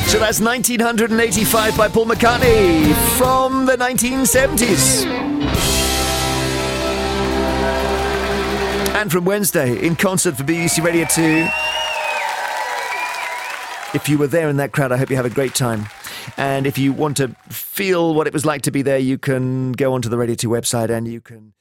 So that's 1985 by Paul McCartney from the 1970s. And from Wednesday, in concert for BBC Radio 2. If you were there in that crowd, I hope you have a great time. And if you want to feel what it was like to be there, you can go onto the Radio 2 website and you can